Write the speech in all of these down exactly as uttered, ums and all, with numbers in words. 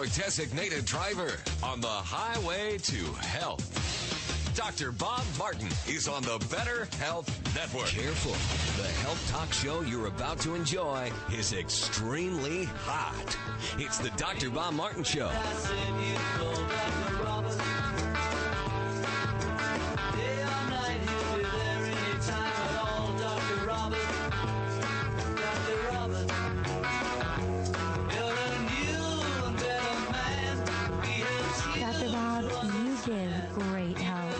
your designated driver on the highway to health. Doctor Bob Martin is on the Better Health Network. Careful. The health talk show you're about to enjoy is extremely hot. It's the Doctor Bob Martin Show. Doctor Bob, you give great help.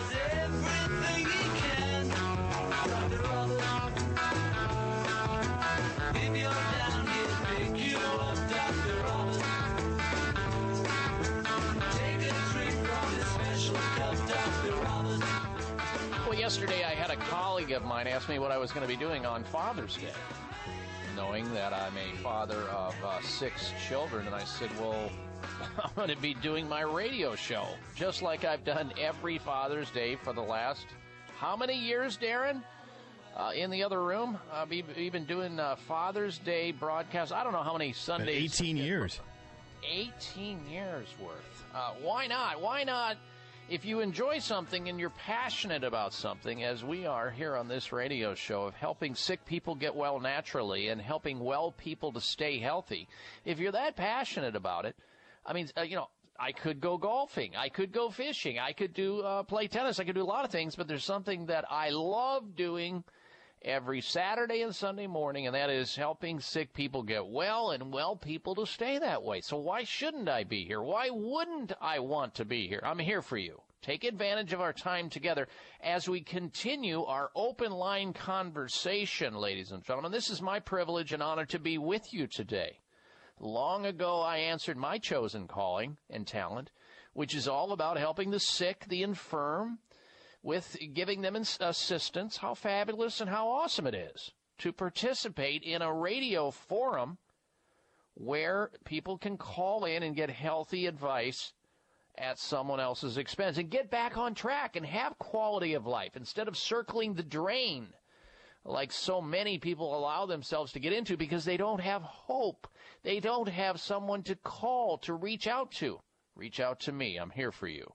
Well, yesterday I had a colleague of mine ask me what I was going to be doing on Father's Day, knowing that I'm a father of uh, six children, and I said, well, I'm going to be doing my radio show, just like I've done every Father's Day for the last, how many years, Darren? Uh, in the other room, uh, we've been doing uh, Father's Day broadcasts. I don't know how many Sundays. eighteen years. eighteen years worth. Uh, why not? Why not? If you enjoy something and you're passionate about something, as we are here on this radio show of helping sick people get well naturally and helping well people to stay healthy, if you're that passionate about it, I mean, uh, you know, I could go golfing, I could go fishing, I could do uh, play tennis, I could do a lot of things, but there's something that I love doing every Saturday and Sunday morning, and that is helping sick people get well and well people to stay that way. So why shouldn't I be here? Why wouldn't I want to be here? I'm here for you. Take advantage of our time together as we continue our open line conversation, ladies and gentlemen. This is my privilege and honor to be with you today. Long ago, I answered my chosen calling and talent, which is all about helping the sick, the infirm, with giving them assistance. How fabulous and how awesome it is to participate in a radio forum where people can call in and get healthy advice at someone else's expense and get back on track and have quality of life instead of circling the drain like so many people allow themselves to get into because they don't have hope. They don't have someone to call, to reach out to. Reach out to me. I'm here for you.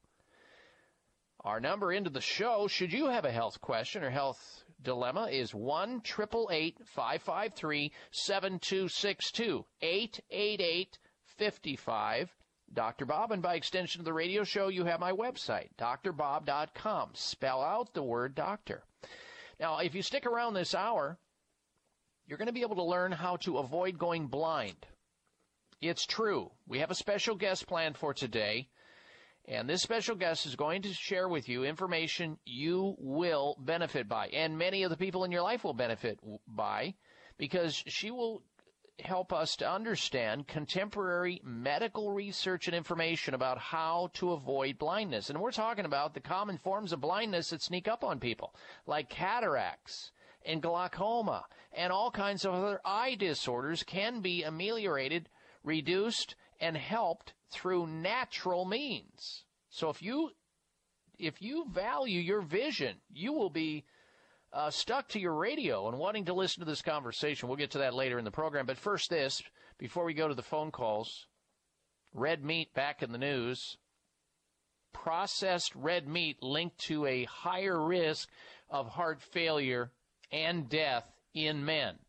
Our number into the show, should you have a health question or health dilemma, is one eight eight eight, five five three, seven two six two, eight eight eight, five five, Doctor Bob, and by extension of the radio show, you have my website, D R bob dot com. Spell out the word doctor. Now, if you stick around this hour, you're going to be able to learn how to avoid going blind. It's true. We have a special guest planned for today. And this special guest is going to share with you information you will benefit by, and many of the people in your life will benefit by, because she will help us to understand contemporary medical research and information about how to avoid blindness. And we're talking about the common forms of blindness that sneak up on people, like cataracts and glaucoma, and all kinds of other eye disorders can be ameliorated, reduced, and helped through natural means. So if you if you value your vision, you will be uh, stuck to your radio and wanting to listen to this conversation. We'll get to that later in the program. But first this, before we go to the phone calls, red meat back in the news. Processed red meat linked to a higher risk of heart failure and death in men.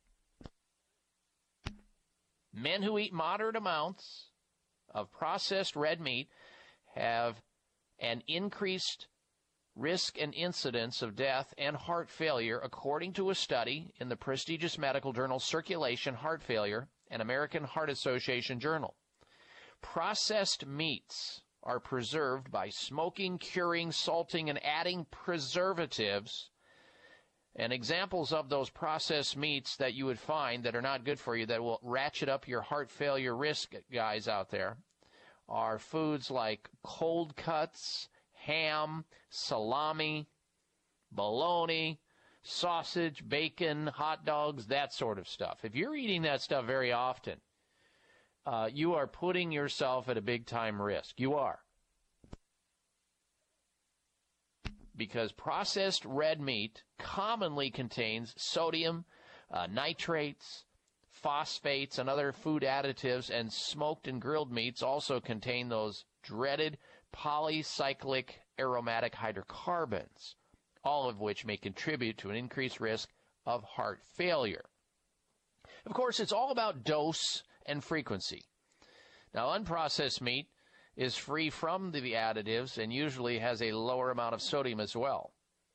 Men who eat moderate amounts of processed red meat have an increased risk and incidence of death and heart failure, according to a study in the prestigious medical journal Circulation Heart Failure, an American Heart Association journal. Processed meats are preserved by smoking, curing, salting, and adding preservatives. And examples of those processed meats that you would find that are not good for you, that will ratchet up your heart failure risk, guys out there, are foods like cold cuts, ham, salami, bologna, sausage, bacon, hot dogs, that sort of stuff. If you're eating that stuff very often, uh, you are putting yourself at a big-time risk. You are. Because processed red meat commonly contains sodium, uh, nitrates, phosphates and other food additives, and smoked and grilled meats also contain those dreaded polycyclic aromatic hydrocarbons, all of which may contribute to an increased risk of heart failure. Of course, it's all about dose and frequency. Now, unprocessed meat is free from the additives and usually has a lower amount of sodium as well.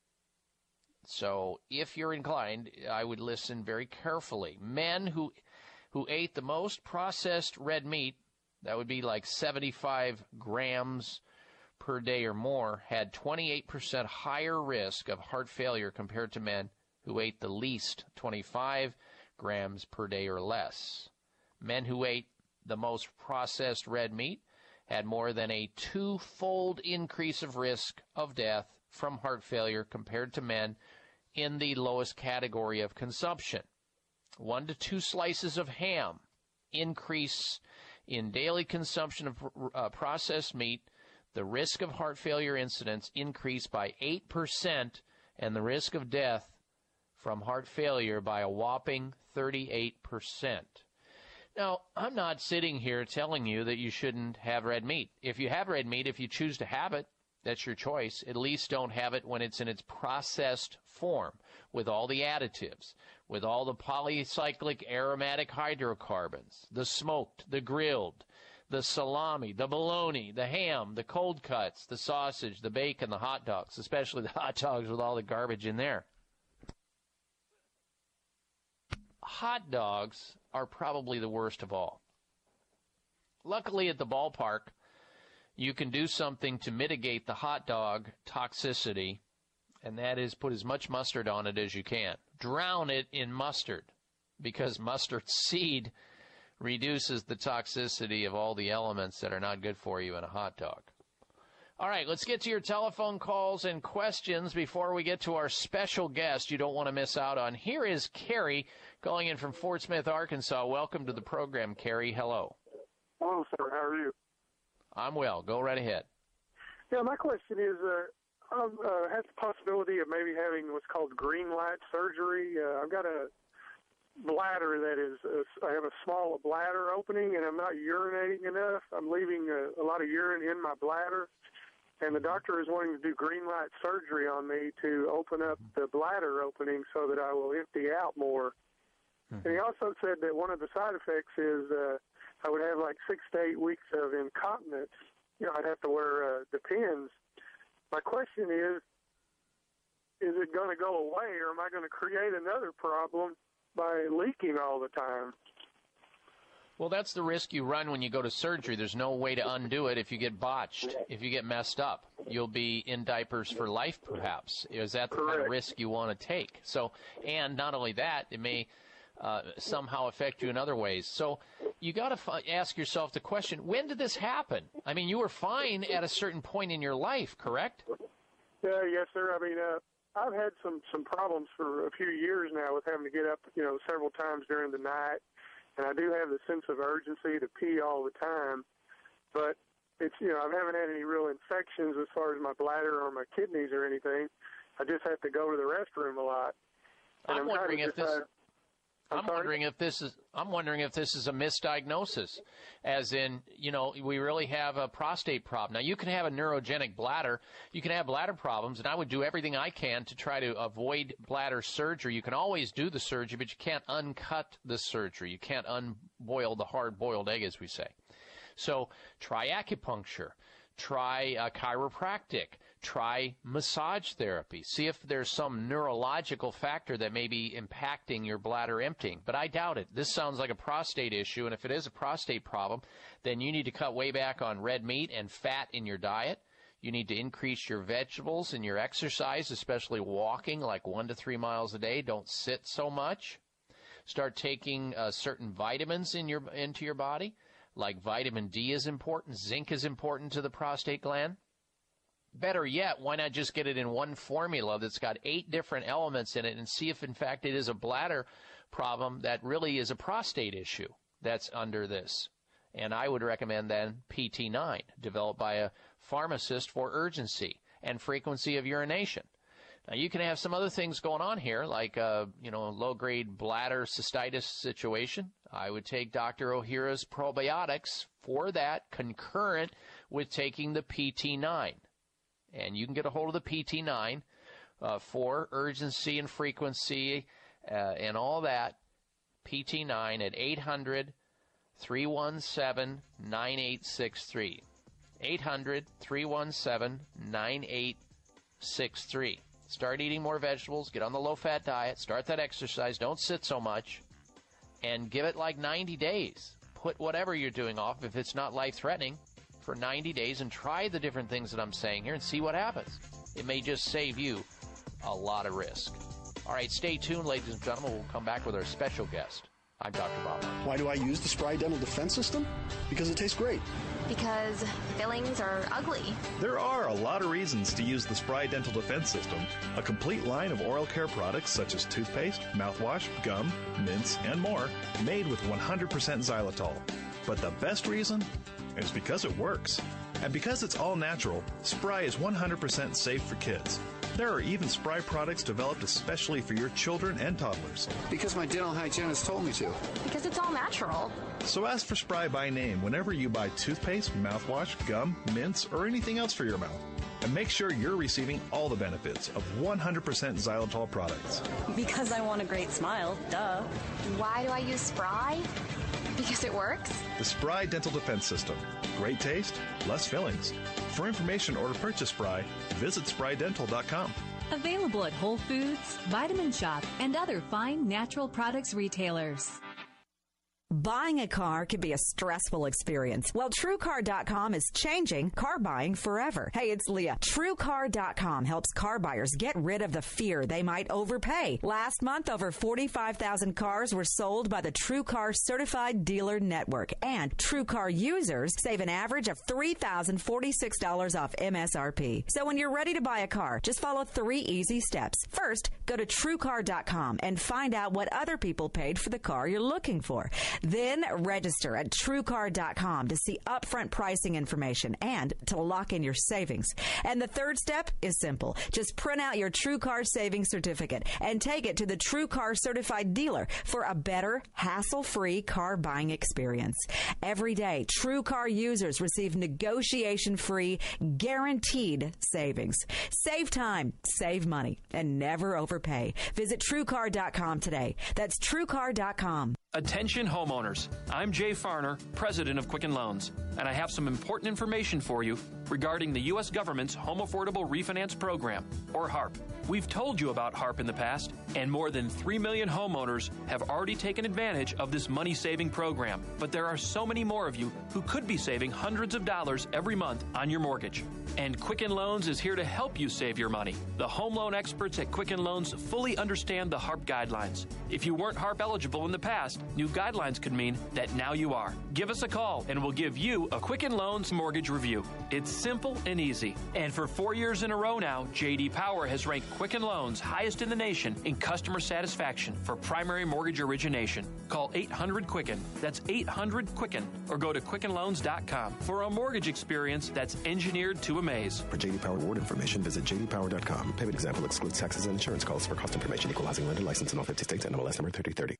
So if you're inclined, I would listen very carefully. Men who who ate the most processed red meat, that would be like seventy-five grams per day or more, had twenty-eight percent higher risk of heart failure compared to men who ate the least, twenty-five grams per day or less. Men who ate the most processed red meat had more than a two-fold increase of risk of death from heart failure compared to men in the lowest category of consumption. One to two slices of ham increase in daily consumption of uh, processed meat. The risk of heart failure incidents increased by eight percent and the risk of death from heart failure by a whopping thirty-eight percent. Now, I'm not sitting here telling you that you shouldn't have red meat. If you have red meat, if you choose to have it, that's your choice. At least don't have it when it's in its processed form with all the additives, with all the polycyclic aromatic hydrocarbons, the smoked, the grilled, the salami, the bologna, the ham, the cold cuts, the sausage, the bacon, the hot dogs, especially the hot dogs with all the garbage in there. Hot dogs are probably the worst of all. Luckily at the ballpark, you can do something to mitigate the hot dog toxicity, and that is put as much mustard on it as you can. Drown it in mustard, because mustard seed reduces the toxicity of all the elements that are not good for you in a hot dog. All right, let's get to your telephone calls and questions before we get to our special guest you don't want to miss out on. Here is Carrie calling in from Fort Smith, Arkansas. Welcome to the program, Carrie. Hello. Hello, sir. How are you? I'm well. Go right ahead. Yeah, my question is, uh, I've uh, had the possibility of maybe having what's called green light surgery. Uh, I've got a bladder that is, uh, I have a small bladder opening, and I'm not urinating enough. I'm leaving a, a lot of urine in my bladder, and the doctor is wanting to do green light surgery on me to open up the bladder opening so that I will empty out more. Mm-hmm. And he also said that one of the side effects is uh, I would have like six to eight weeks of incontinence. You know, I'd have to wear uh, Depends. My question is, is it going to go away, or am I going to create another problem by leaking all the time? Well, that's the risk you run when you go to surgery. There's no way to undo it if you get botched, if you get messed up. You'll be in diapers for life, perhaps. Is that the kind of risk you want to take? So, and not only that, it may uh, somehow affect you in other ways. So you got to f- ask yourself the question, when did this happen? I mean, you were fine at a certain point in your life, correct? Yeah, yes, sir. I mean, uh, I've had some, some problems for a few years now with having to get up, you know, several times during the night. And I do have the sense of urgency to pee all the time. But it's, you know, I haven't had any real infections as far as my bladder or my kidneys or anything. I just have to go to the restroom a lot. And I'm, I'm wondering if this... I'm, I'm wondering if this is I'm wondering if this is a misdiagnosis, as in, you know, we really have a prostate problem. Now, you can have a neurogenic bladder. You can have bladder problems, and I would do everything I can to try to avoid bladder surgery. You can always do the surgery, but you can't uncut the surgery. You can't unboil the hard-boiled egg, as we say. So try acupuncture. Try uh, chiropractic. Try massage therapy. See if there's some neurological factor that may be impacting your bladder emptying. But I doubt it. This sounds like a prostate issue, and if it is a prostate problem, then you need to cut way back on red meat and fat in your diet. You need to increase your vegetables and your exercise, especially walking, like one to three miles a day. Don't sit so much. Start taking uh, certain vitamins in your into your body, like vitamin D is important. Zinc is important to the prostate gland. Better yet, why not just get it in one formula that's got eight different elements in it and see if, in fact, it is a bladder problem that really is a prostate issue that's under this. And I would recommend then P T nine, developed by a pharmacist for urgency and frequency of urination. Now, you can have some other things going on here, like a, you know, low-grade bladder cystitis situation. I would take Doctor Ohhira's probiotics for that, concurrent with taking the P T nine. And you can get a hold of the P T nine uh, for urgency and frequency uh, and all that. P T nine at eight hundred, three one seven, nine eight six three. eight hundred, three one seven, nine eight six three. Start eating more vegetables, get on the low-fat diet, start that exercise, don't sit so much, and give it like ninety days. Put whatever you're doing off if it's not life-threatening for ninety days and try the different things that I'm saying here and see what happens. It may just save you a lot of risk. All right, stay tuned, ladies and gentlemen. We'll come back with our special guest. I'm Doctor Bob. Why do I use the Spry Dental Defense System? Because it tastes great. Because fillings are ugly. There are a lot of reasons to use the Spry Dental Defense System, a complete line of oral care products such as toothpaste, mouthwash, gum, mints, and more, made with one hundred percent xylitol. But the best reason is because it works. And because it's all natural, Spry is one hundred percent safe for kids. There are even Spry products developed especially for your children and toddlers. Because my dental hygienist told me to. Because it's all natural. So ask for Spry by name whenever you buy toothpaste, mouthwash, gum, mints, or anything else for your mouth. And make sure you're receiving all the benefits of one hundred percent xylitol products. Because I want a great smile, duh. Why do I use Spry? Because it works? The Spry Dental Defense System. Great taste, less fillings. For information or to purchase Spry, visit spry dental dot com. Available at Whole Foods, Vitamin Shop, and other fine natural products retailers. Buying a car can be a stressful experience. Well, True Car dot com is changing car buying forever. Hey, it's Leah. True Car dot com helps car buyers get rid of the fear they might overpay. Last month, over forty-five thousand cars were sold by the True Car Certified Dealer Network. And True Car users save an average of three thousand forty-six dollars off M S R P. So when you're ready to buy a car, just follow three easy steps. First, go to True Car dot com and find out what other people paid for the car you're looking for. Then register at True Car dot com to see upfront pricing information and to lock in your savings. And the third step is simple. Just print out your True Car Savings Certificate and take it to the True Car Certified Dealer for a better, hassle-free car buying experience. Every day, True Car users receive negotiation-free, guaranteed savings. Save time, save money, and never overpay. Visit True Car dot com today. That's True Car dot com. Attention homeowners, I'm Jay Farner, president of Quicken Loans, and I have some important information for you regarding the U S government's Home Affordable Refinance Program, or HARP. We've told you about HARP in the past, and more than three million homeowners have already taken advantage of this money-saving program. But there are so many more of you who could be saving hundreds of dollars every month on your mortgage. And Quicken Loans is here to help you save your money. The home loan experts at Quicken Loans fully understand the HARP guidelines. If you weren't HARP eligible in the past, new guidelines could mean that now you are. Give us a call and we'll give you a Quicken Loans mortgage review. It's simple and easy. And for four years in a row now, J D Power has ranked Quicken Loans highest in the nation in customer satisfaction for primary mortgage origination. Call eight hundred Quicken. That's eight hundred Quicken. Or go to quicken loans dot com for a mortgage experience that's engineered to amaze. For J D Power award information, visit j d power dot com. Payment example excludes taxes and insurance calls. For cost information, equalizing lender license in all fifty states. N M L S number thirty thirty.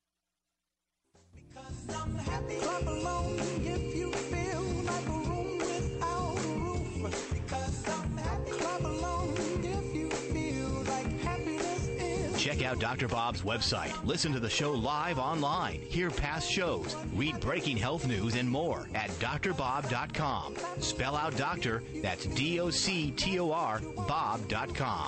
I'm happy. Clap along if you feel like a room without a roof. Because I'm happy. Clap along if you feel like happiness is. Check out Doctor Bob's website. Listen to the show live online. Hear past shows. Read breaking health news and more at dr bob dot com. Spell out doctor. That's D O C T O R Bob dot com.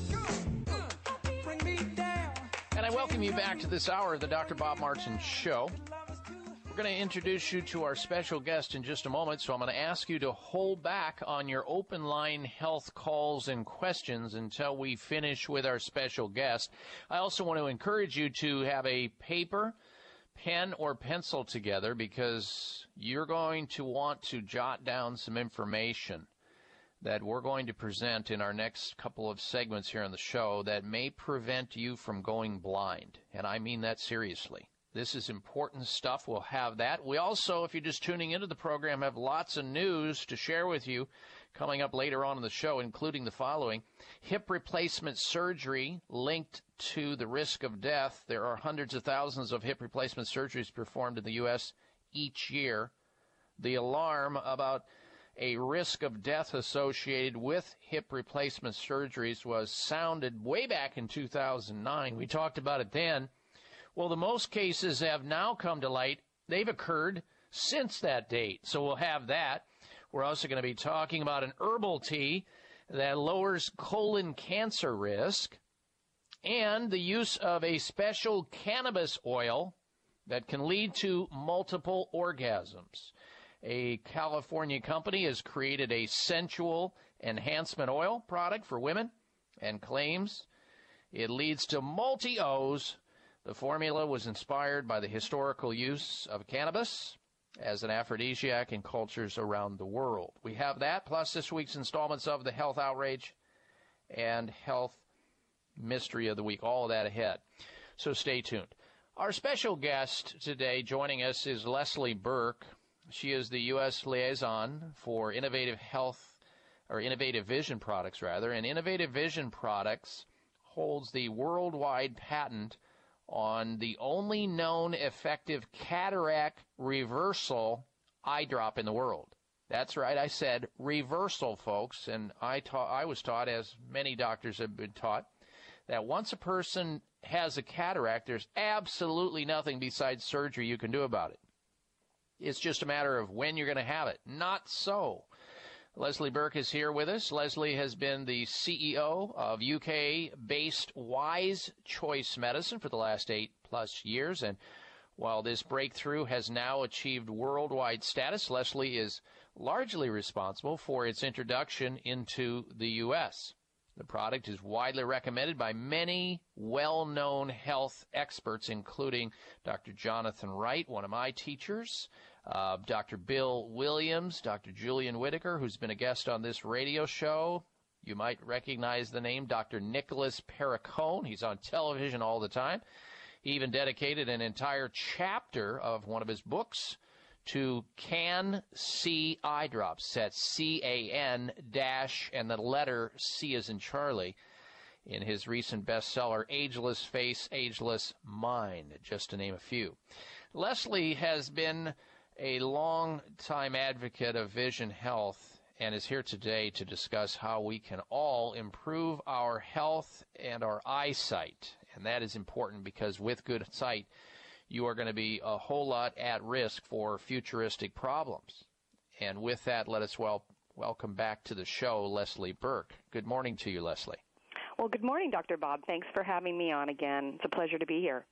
And I welcome you back to this hour of the Doctor Bob Martin Show. We're going to introduce you to our special guest in just a moment, so I'm going to ask you to hold back on your open line health calls and questions until we finish with our special guest. I also want to encourage you to have a paper, pen, or pencil together because you're going to want to jot down some information that we're going to present in our next couple of segments here on the show that may prevent you from going blind, and I mean that seriously. This is important stuff. We'll have that. We also, if you're just tuning into the program, have lots of news to share with you coming up later on in the show, including the following. Hip replacement surgery linked to the risk of death. There are hundreds of thousands of hip replacement surgeries performed in the U S each year. The alarm about a risk of death associated with hip replacement surgeries was sounded way back in two thousand nine. We talked about it then. Well, the most cases have now come to light. They've occurred since that date, so we'll have that. We're also going to be talking about an herbal tea that lowers colon cancer risk and the use of a special cannabis oil that can lead to multiple orgasms. A California company has created a sensual enhancement oil product for women and claims it leads to multi-O's. The formula was inspired by the historical use of cannabis as an aphrodisiac in cultures around the world. We have that, plus this week's installments of the Health Outrage and Health Mystery of the Week. All of that ahead. So stay tuned. Our special guest today joining us is Leslie Burke. She is the U S liaison for Innovative Health, or Innovative Vision Products, rather. And Innovative Vision Products holds the worldwide patent on the only known effective cataract reversal eye drop in the world. That's right, I said reversal, folks, and I taught, I was taught, as many doctors have been taught, that once a person has a cataract, there's absolutely nothing besides surgery you can do about it. It's just a matter of when you're going to have it. Not so. Leslie Burke is here with us. Leslie has been the C E O of U K-based Wise Choice Medicine for the last eight plus years. And while this breakthrough has now achieved worldwide status, Leslie is largely responsible for its introduction into the U S. The product is widely recommended by many well-known health experts, including Doctor Jonathan Wright, one of my teachers, Uh, Doctor Bill Williams, Doctor Julian Whitaker, who's been a guest on this radio show. You might recognize the name Doctor Nicholas Perricone. He's on television all the time. He even dedicated an entire chapter of one of his books to Can-C eye drops. That's C A N dash and the letter C as in Charlie, in his recent bestseller, Ageless Face, Ageless Mind, just to name a few. Leslie has been a long-time advocate of vision health and is here today to discuss how we can all improve our health and our eyesight. And that is important because with good sight, you are going to be a whole lot at risk for futuristic problems. And with that, let us well, welcome back to the show Leslie Burke. Good morning to you, Leslie. Well, good morning, Doctor Bob. Thanks for having me on again. It's a pleasure to be here.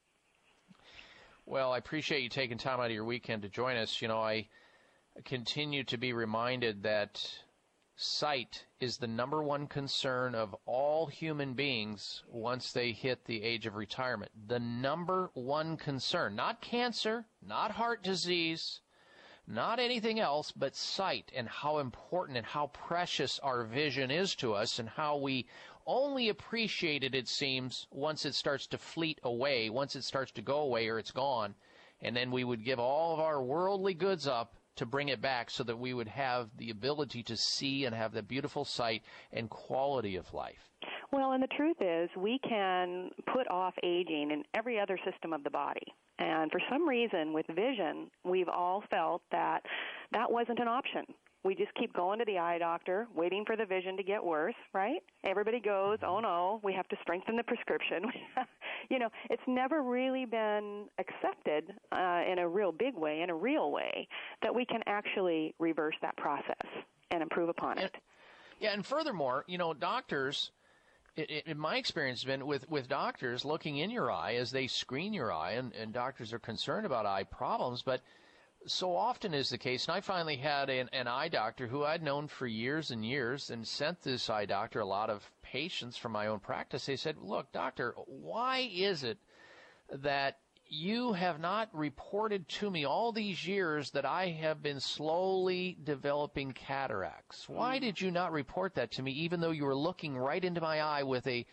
Well, I appreciate you taking time out of your weekend to join us. You know, I continue to be reminded that sight is the number one concern of all human beings once they hit the age of retirement. The number one concern, not cancer, not heart disease, not anything else, but sight, and how important and how precious our vision is to us, and how we only appreciate it, it seems, once it starts to fleet away, once it starts to go away or it's gone, and then we would give all of our worldly goods up to bring it back so that we would have the ability to see and have the beautiful sight and quality of life. Well, and the truth is we can put off aging in every other system of the body. And for some reason with vision, we've all felt that that wasn't an option. We just keep going to the eye doctor, waiting for the vision to get worse, right? Everybody goes, oh, no, we have to strengthen the prescription. You know, it's never really been accepted uh, in a real big way, in a real way, that we can actually reverse that process and improve upon it. Yeah, and furthermore, you know, doctors, it, it, in my experience, has been with, with doctors looking in your eye as they screen your eye, and, and doctors are concerned about eye problems, but so often is the case, and I finally had an, an eye doctor who I'd known for years and years and sent this eye doctor a lot of patients from my own practice. They said, look, doctor, why is it that you have not reported to me all these years that I have been slowly developing cataracts? Why did you not report that to me even though you were looking right into my eye with a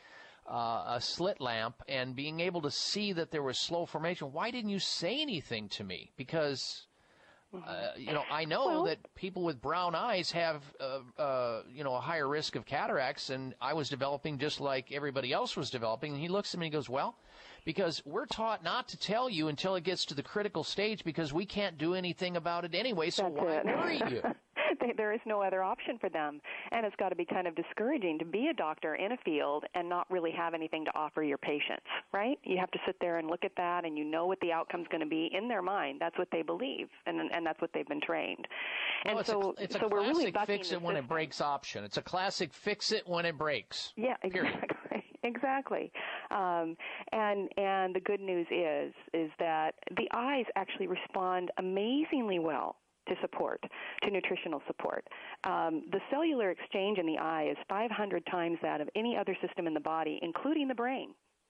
uh, a slit lamp and being able to see that there was slow formation. Why didn't you say anything to me? Because, uh, you know, I know Well- that people with brown eyes have, uh, uh, you know, a higher risk of cataracts, and I was developing just like everybody else was developing. And he looks at me and he goes, well, because we're taught not to tell you until it gets to the critical stage because we can't do anything about it anyway, so That's why it. worry you? They- there is no other option for them. And it's got to be kind of discouraging to be a doctor in a field and not really have anything to offer your patients, right? You have to sit there and look at that, and you know what the outcome's going to be in their mind. That's what they believe, and and that's what they've been trained. And No, it's so, a, it's a so we're really classic bucking fix the it when it system. breaks option. It's a classic fix it when it breaks. Yeah, exactly. Exactly. Um, and and the good news is is that the eyes actually respond amazingly well to support, to nutritional support. Um, the cellular exchange in the eye is five hundred times that of any other system in the body, including the brain.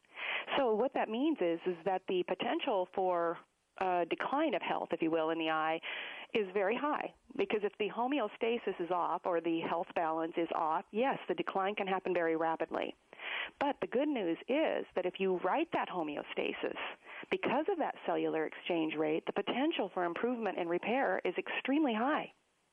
So what that means is is that the potential for uh, decline of health, if you will, in the eye is very high, because if the homeostasis is off or the health balance is off, yes, the decline can happen very rapidly. But the good news is that if you right that homeostasis, because of that cellular exchange rate, the potential for improvement and repair is extremely high.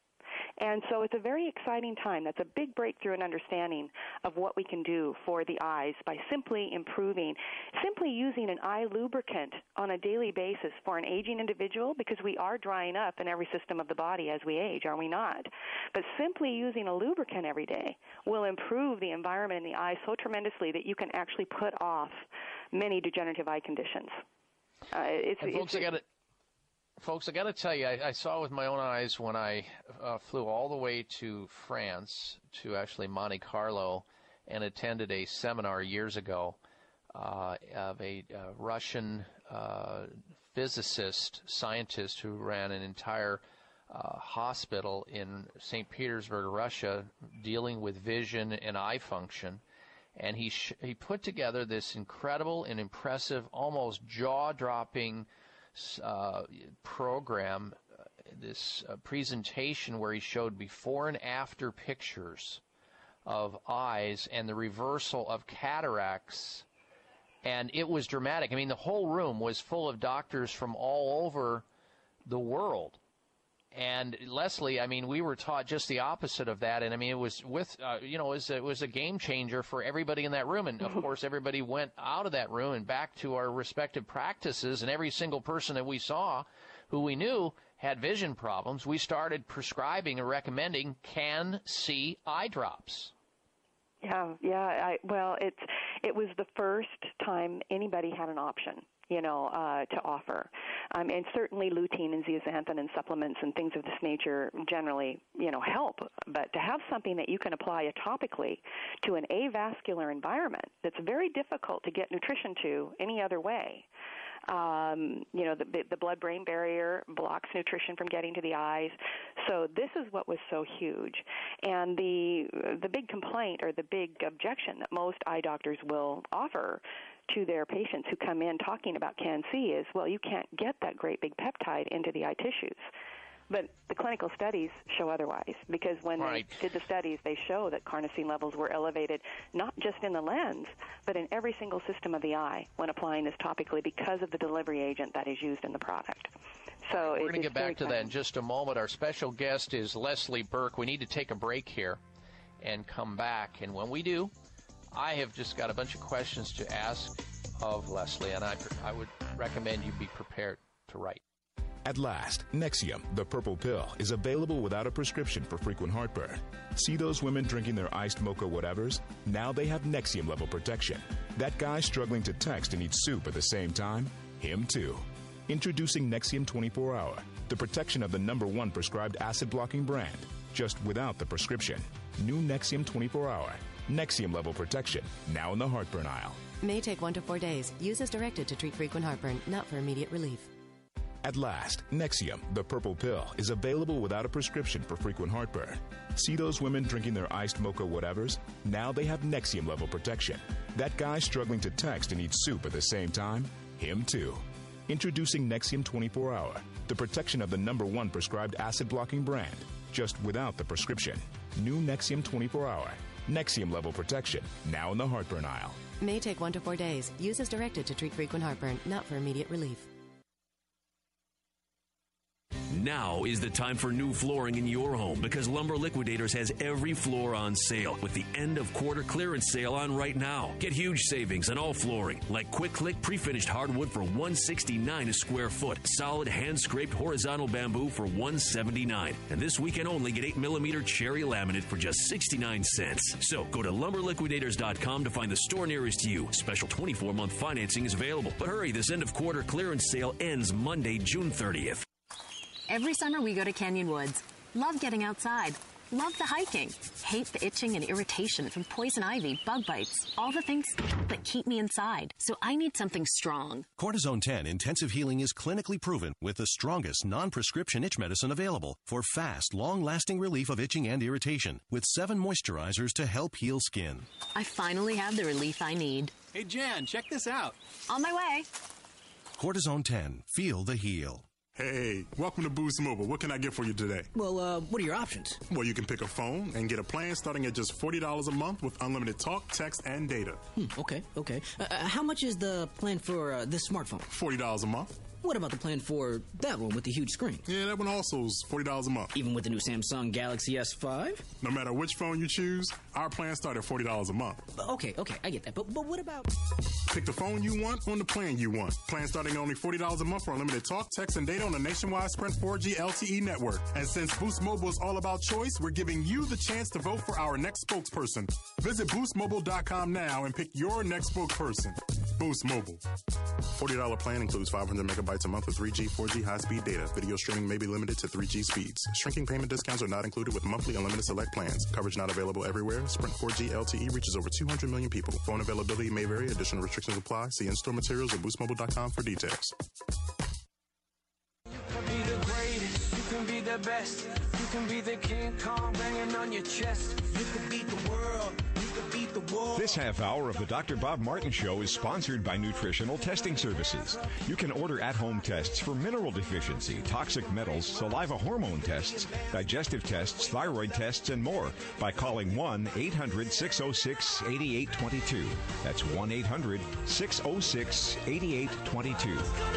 And so it's a very exciting time. That's a big breakthrough in understanding of what we can do for the eyes by simply improving, simply using an eye lubricant on a daily basis for an aging individual, because we are drying up in every system of the body as we age, are we not? But simply using a lubricant every day will improve the environment in the eye so tremendously that you can actually put off many degenerative eye conditions. Uh, it's, And folks, it's, I got to, folks, I got to tell you, I, I saw with my own eyes when I uh, flew all the way to France, to actually Monte Carlo, and attended a seminar years ago uh, of a uh, Russian uh, physicist, scientist who ran an entire uh, hospital in Saint Petersburg, Russia, dealing with vision and eye function. And he sh- he put together this incredible and impressive, almost jaw-dropping uh, program, uh, this uh, presentation where he showed before and after pictures of eyes and the reversal of cataracts. And it was dramatic. I mean, the whole room was full of doctors from all over the world. And Leslie, I mean, we were taught just the opposite of that, and I mean, it was with, uh, you know, it was, it was a game changer for everybody in that room, and of course, everybody went out of that room and back to our respective practices, and every single person that we saw, who we knew had vision problems, we started prescribing and recommending Can-C eye drops. Yeah, yeah. I, well, it's it was the first time anybody had an option, you know, uh, to offer. Um, and certainly lutein and zeaxanthin and supplements and things of this nature generally, you know, help. But to have something that you can apply topically to an avascular environment that's very difficult to get nutrition to any other way. Um, you know, the, the blood-brain barrier blocks nutrition from getting to the eyes. So this is what was so huge. And the the big complaint or the big objection that most eye doctors will offer to their patients who come in talking about Can-C is, well, you can't get that great big peptide into the eye tissues. But the clinical studies show otherwise, because when right. they did the studies, they show that carnosine levels were elevated not just in the lens, but in every single system of the eye when applying this topically because of the delivery agent that is used in the product. So We're it, going to get back very to that in just a moment. Our special guest is Leslie Burke. We need to take a break here and come back. And when we do, I have just got a bunch of questions to ask of Leslie, and I, I would recommend you be prepared to write. At last, Nexium, the purple pill, is available without a prescription for frequent heartburn. See those women drinking their iced mocha whatevers? Now they have Nexium level protection. That guy struggling to text and eat soup at the same time? Him too. Introducing Nexium twenty-four hour, the protection of the number one prescribed acid-blocking brand, just without the prescription. New Nexium twenty-four hour. Nexium level protection, now in the heartburn aisle. May take one to four days. Use as directed to treat frequent heartburn, not for immediate relief. At last, Nexium, the purple pill, is available without a prescription for frequent heartburn. See those women drinking their iced mocha whatevers? Now they have Nexium level protection. That guy struggling to text and eat soup at the same time? Him too. Introducing Nexium twenty-four hour, the protection of the number one prescribed acid-blocking brand, just without the prescription. New Nexium twenty-four hour. Nexium level protection, now in the heartburn aisle. May take one to four days. Use as directed to treat frequent heartburn, not for immediate relief. Now is the time for new flooring in your home because Lumber Liquidators has every floor on sale with the end of quarter clearance sale on right now. Get huge savings on all flooring like Quick Click pre-finished hardwood for one hundred sixty-nine dollars a square foot, solid hand-scraped horizontal bamboo for one hundred seventy-nine dollars. And this weekend only get eight millimeter cherry laminate for just sixty-nine cents. So go to lumber liquidators dot com to find the store nearest you. Special twenty-four month financing is available. But hurry, this end of quarter clearance sale ends Monday, June thirtieth. Every summer we go to Canyon Woods. Love getting outside. Love the hiking. Hate the itching and irritation from poison ivy, bug bites, all the things that keep me inside. So I need something strong. Cortisone ten Intensive Healing is clinically proven with the strongest non-prescription itch medicine available for fast, long-lasting relief of itching and irritation with seven moisturizers to help heal skin. I finally have the relief I need. Hey, Jan, check this out. On my way. Cortisone ten. Feel the heal. Hey, welcome to Boost Mobile. What can I get for you today? Well, uh, what are your options? Well, you can pick a phone and get a plan starting at just forty dollars a month with unlimited talk, text, and data. Hmm, okay, okay. Uh, uh, how much is the plan for uh, this smartphone? forty dollars a month. What about the plan for that one with the huge screen? Yeah, that one also is forty dollars a month. Even with the new Samsung Galaxy S five? No matter which phone you choose, our plans start at forty dollars a month. Okay, okay, I get that. But but what about... Pick the phone you want on the plan you want. Plan starting at only forty dollars a month for unlimited talk, text, and data on the nationwide Sprint four G L T E network. And since Boost Mobile is all about choice, we're giving you the chance to vote for our next spokesperson. Visit boost mobile dot com now and pick your next spokesperson. Boost Mobile. forty dollars plan includes five hundred megabytes a month of three G, four G high-speed data. Video streaming may be limited to three G speeds. Shrinking payment discounts are not included with monthly unlimited select plans. Coverage not available everywhere. Sprint four G L T E reaches over two hundred million people. Phone availability may vary. Additional restrictions apply. See in-store materials at boost mobile dot com for details. You can be the greatest. You can be the best. You can be the King Kong banging on your chest. You can beat the world. This half hour of the Doctor Bob Martin Show is sponsored by Nutritional Testing Services. You can order at-home tests for mineral deficiency, toxic metals, saliva hormone tests, digestive tests, thyroid tests, and more by calling one eight hundred six oh six eight eight two two. That's one eight hundred six oh six eight eight two two.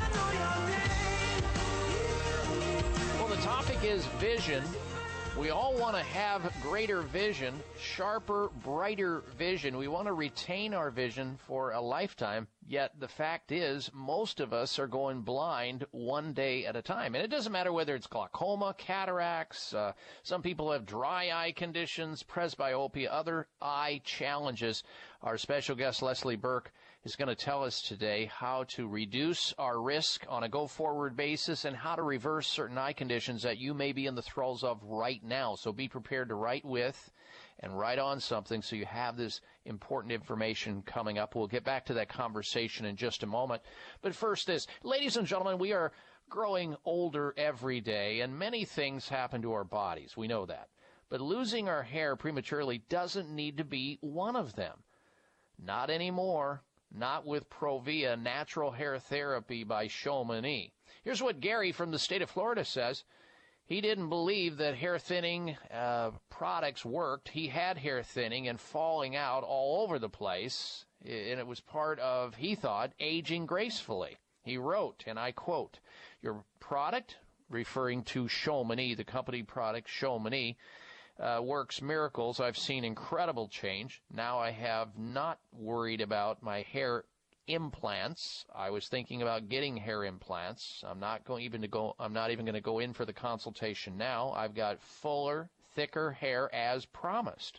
Well, the topic is vision. We all want to have greater vision, sharper, brighter vision. We want to retain our vision for a lifetime, yet the fact is most of us are going blind one day at a time. And it doesn't matter whether it's glaucoma, cataracts, uh, some people have dry eye conditions, presbyopia, other eye challenges. Our special guest, Leslie Burke, is going to tell us today how to reduce our risk on a go-forward basis and how to reverse certain eye conditions that you may be in the throes of right now. So be prepared to write with and write on something so you have this important information coming up. We'll get back to that conversation in just a moment. But first this, ladies and gentlemen, we are growing older every day, and many things happen to our bodies. We know that. But losing our hair prematurely doesn't need to be one of them. Not anymore. Not with Provia Natural Hair Therapy by Chamonix. Here's what Gary from the state of Florida says. He didn't believe that hair thinning uh, products worked. He had hair thinning and falling out all over the place, and it was part of, he thought, aging gracefully. He wrote, and I quote, "Your product," referring to Chamonix, the company product Chamonix, Uh, works miracles. I've seen incredible change. Now I have not worried about my hair implants. I was thinking about getting hair implants. I'm not going even to go. I'm not even going to go in for the consultation now. I've got fuller, thicker hair as promised.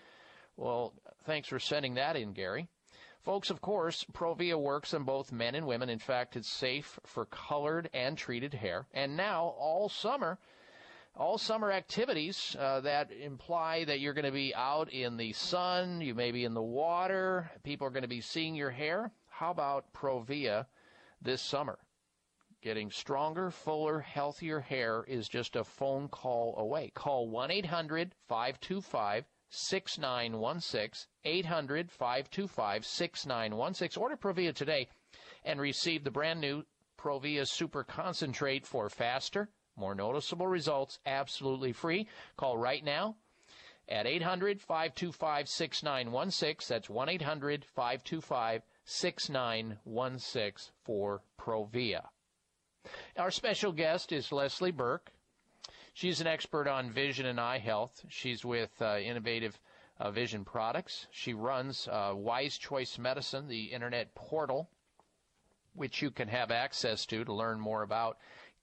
Well, thanks for sending that in, Gary. Folks, of course, Provia works on both men and women. In fact, it's safe for colored and treated hair. And now, all summer, all summer activities uh, that imply that you're going to be out in the sun, you may be in the water, people are going to be seeing your hair. How about Provia this summer? Getting stronger, fuller, healthier hair is just a phone call away. Call one eight hundred five two five six nine one six, eight hundred five two five six nine one six. Order Provia today and receive the brand new Provia Super Concentrate for faster, more noticeable results, absolutely free. Call right now at eight hundred, five two five, six nine one six. That's one eight hundred, five two five, six nine one six for Provia. Our special guest is Leslie Burke. She's an expert on vision and eye health. She's with uh, Innovative uh, Vision Products. She runs uh, Wise Choice Medicine, the internet portal, which you can have access to to learn more about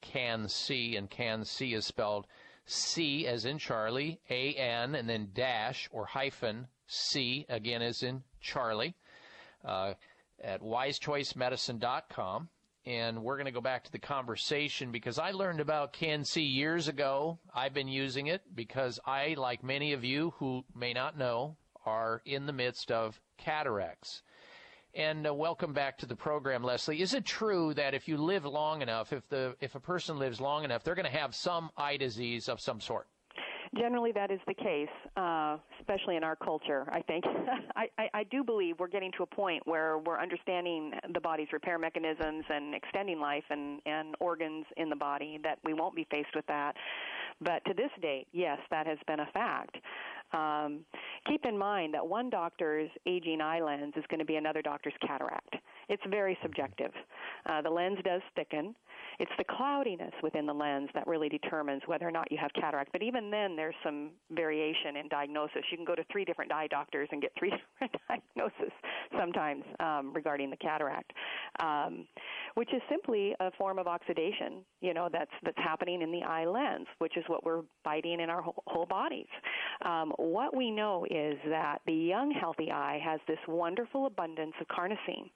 CanC, and CanC is spelled C as in Charlie, A N, and then dash or hyphen C, again as in Charlie, uh, at wise choice medicine dot com. And we're going to go back to the conversation because I learned about CanC years ago. I've been using it because I, like many of you who may not know, are in the midst of cataracts. And uh, welcome back to the program, Leslie. Is it true that if you live long enough, if the if a person lives long enough, they're going to have some eye disease of some sort? Generally, that is the case, uh, especially in our culture, I think. I, I, I do believe we're getting to a point where we're understanding the body's repair mechanisms and extending life and, and organs in the body, that we won't be faced with that. But to this date, yes, that has been a fact. Um, keep in mind that one doctor's aging eye lens is going to be another doctor's cataract. It's very subjective. Uh, the lens does thicken. It's the cloudiness within the lens that really determines whether or not you have cataract. But even then, there's some variation in diagnosis. You can go to three different eye doctors and get three different diagnoses sometimes um, regarding the cataract, um, which is simply a form of oxidation, you know, that's that's happening in the eye lens, which is what we're fighting in our whole, whole bodies. Um, what we know is that the young, healthy eye has this wonderful abundance of carnosine,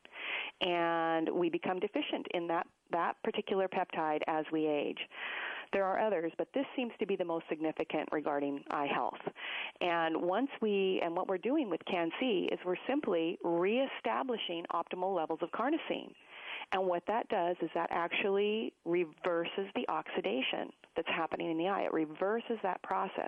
and we become deficient in that, that particular peptide as we age. There are others, but this seems to be the most significant regarding eye health. And once we, and what we're doing with CanC is we're simply reestablishing optimal levels of carnosine. And what that does is that actually reverses the oxidation that's happening in the eye. It reverses that process.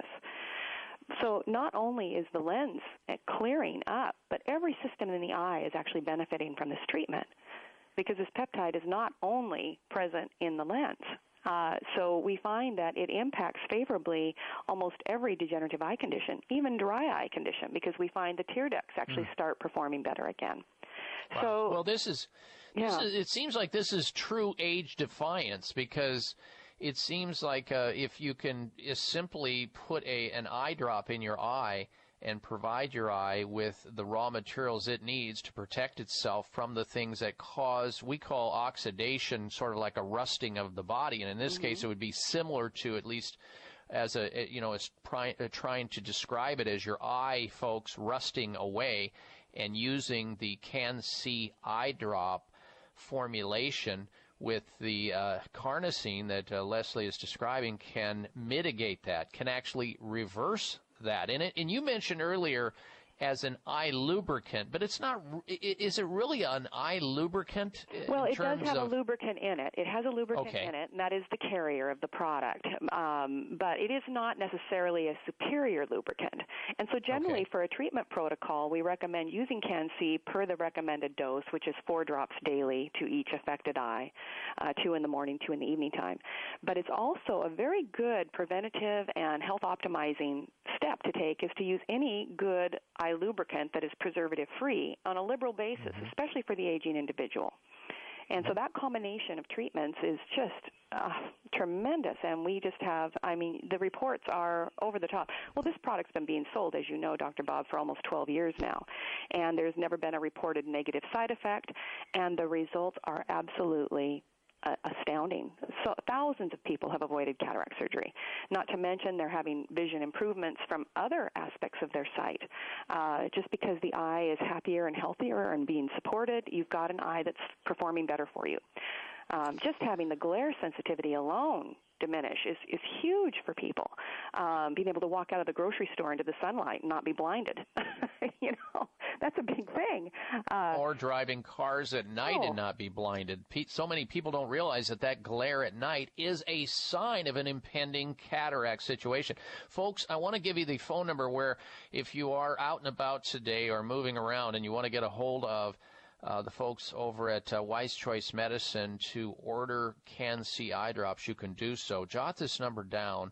So not only is the lens clearing up, but every system in the eye is actually benefiting from this treatment because this peptide is not only present in the lens. Uh, so we find that it impacts favorably almost every degenerative eye condition, even dry eye condition, because we find the tear ducts actually mm. start performing better again. Wow. So, well, this is, yeah. this is, it seems like this is true age defiance because it seems like uh, if you can simply put a an eye drop in your eye and provide your eye with the raw materials it needs to protect itself from the things that cause, we call oxidation, sort of like a rusting of the body. And in this mm-hmm. case, it would be similar to, at least as a, you know, as pri- uh, trying to describe it as your eye, folks, rusting away, and using the CanC eye drop formulation with the uh, carnosine that uh, Leslie is describing can mitigate that, can actually reverse that. And, it, and you mentioned earlier as an eye lubricant, but it's not, is it really an eye lubricant? Well, in it does have of, a lubricant in it. It has a lubricant okay. in it, and that is the carrier of the product. Um, but it is not necessarily a superior lubricant. And so generally okay. for a treatment protocol, we recommend using CanC per the recommended dose, which is four drops daily to each affected eye, uh, two in the morning, two in the evening time. But it's also a very good preventative and health optimizing step to take is to use any good eye lubricant that is preservative-free on a liberal basis, mm-hmm. especially for the aging individual. And so that combination of treatments is just uh, tremendous, and we just have, I mean, the reports are over the top. Well, this product's been being sold, as you know, Doctor Bob, for almost twelve years now, and there's never been a reported negative side effect, and the results are absolutely Uh, astounding. So thousands of people have avoided cataract surgery. Not to mention they're having vision improvements from other aspects of their sight. Uh, just because the eye is happier and healthier and being supported, you've got an eye that's performing better for you. Um, just having the glare sensitivity alone diminish is, is huge for people. Um, being able to walk out of the grocery store into the sunlight and not be blinded, you know, that's a big thing. Uh, or driving cars at night oh. and not be blinded. So many people don't realize that that glare at night is a sign of an impending cataract situation. Folks, I want to give you the phone number where if you are out and about today or moving around and you want to get a hold of Uh, the folks over at uh, Wise Choice Medicine to order CanC eye drops, you can do so. Jot this number down.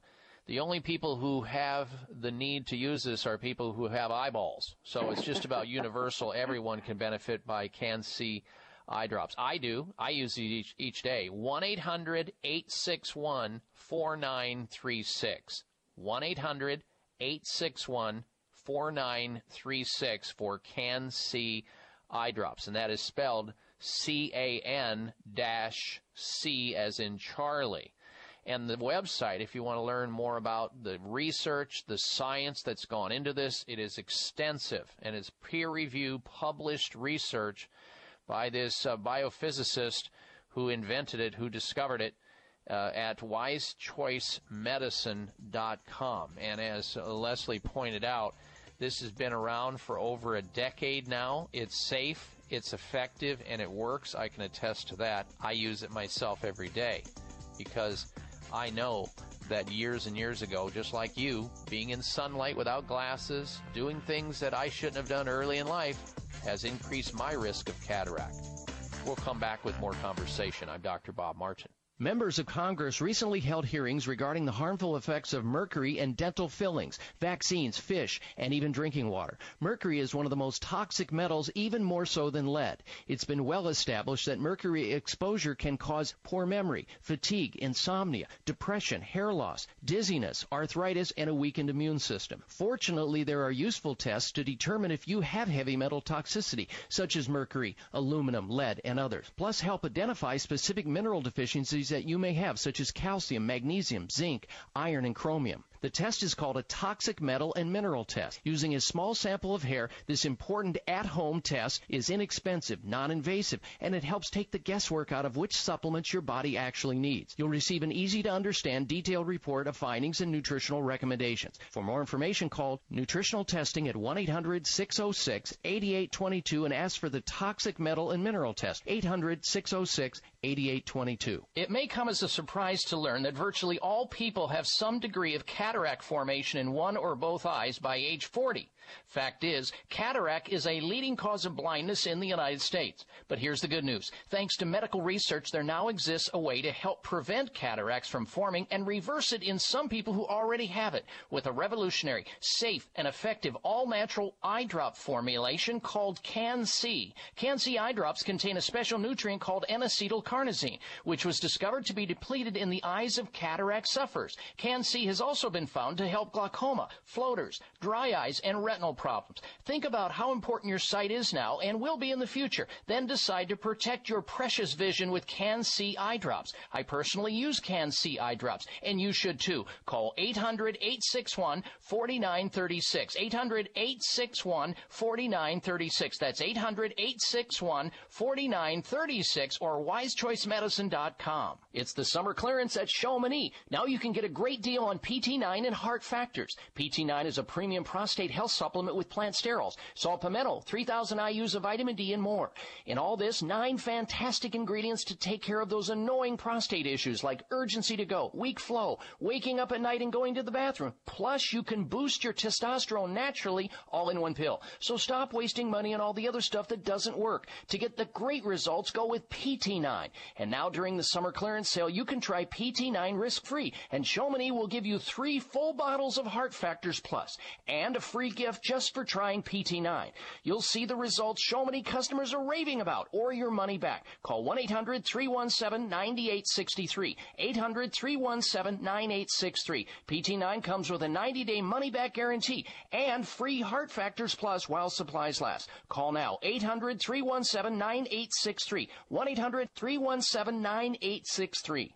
The only people who have the need to use this are people who have eyeballs. So it's just about universal. Everyone can benefit by Can-C eye drops. I do. I use these each, each day. one eight hundred eight six one four nine three six. one eight hundred eight six one four nine three six for Can-C eye drops. And that is spelled C A N dash C as in Charlie. And the website, if you want to learn more about the research, the science that's gone into this, it is extensive, and it's peer-reviewed, published research by this uh, biophysicist who invented it, who discovered it, uh, at wise choice medicine dot com. And as uh, Leslie pointed out, this has been around for over a decade now. It's safe, it's effective, and it works. I can attest to that. I use it myself every day because I know that years and years ago, just like you, being in sunlight without glasses, doing things that I shouldn't have done early in life, has increased my risk of cataract. We'll come back with more conversation. I'm Doctor Bob Martin. Members of Congress recently held hearings regarding the harmful effects of mercury in dental fillings, vaccines, fish, and even drinking water. Mercury is one of the most toxic metals, even more so than lead. It's been well established that mercury exposure can cause poor memory, fatigue, insomnia, depression, hair loss, dizziness, arthritis, and a weakened immune system. Fortunately, there are useful tests to determine if you have heavy metal toxicity, such as mercury, aluminum, lead, and others. Plus, help identify specific mineral deficiencies that you may have, such as calcium, magnesium, zinc, iron, and chromium. The test is called a toxic metal and mineral test. Using a small sample of hair, this important at-home test is inexpensive, non-invasive, and it helps take the guesswork out of which supplements your body actually needs. You'll receive an easy-to-understand, detailed report of findings and nutritional recommendations. For more information, call Nutritional Testing at one eight hundred six oh six eight eight two two and ask for the toxic metal and mineral test, eight hundred six oh six eight eight two two. It may come as a surprise to learn that virtually all people have some degree of cataract formation in one or both eyes by age forty. Fact is, cataract is a leading cause of blindness in the United States. But here's the good news. Thanks to medical research, there now exists a way to help prevent cataracts from forming and reverse it in some people who already have it with a revolutionary, safe, and effective all-natural eye drop formulation called Can-C. Can-C eye drops contain a special nutrient called N-acetylcarnosine, which was discovered to be depleted in the eyes of cataract sufferers. Can-C has also been found to help glaucoma, floaters, dry eyes, and retinal problems. Think about how important your sight is now and will be in the future. Then decide to protect your precious vision with Can-C eye drops. I personally use Can-C eye drops, and you should too. Call eight hundred eight six one four nine three six. eight hundred eight six one four nine three six. That's eight hundred eight six one four nine three six or wise choice medicine dot com. It's the summer clearance at Chamonix. Now you can get a great deal on P T nine and Heart Factors. P T nine is a premium prostate health supplement with plant sterols, saw pimento, three thousand I U's of vitamin D, and more. In all this, nine fantastic ingredients to take care of those annoying prostate issues like urgency to go, weak flow, waking up at night and going to the bathroom. Plus, you can boost your testosterone naturally all in one pill. So stop wasting money on all the other stuff that doesn't work. To get the great results, go with P T nine. And now during the summer clearance sale, you can try P T nine risk-free. And Chamonix will give you three full bottles of Heart Factors Plus and a free gift just for trying P T nine. You'll see the results Chamonix customers are raving about or your money back. Call one eight hundred three one seven nine eight six three. eight hundred three one seven nine eight six three. P T nine comes with a ninety day money-back guarantee and free Heart Factors Plus while supplies last. Call now, eight hundred three one seven nine eight six three. one eight hundred three one seven nine eight six three.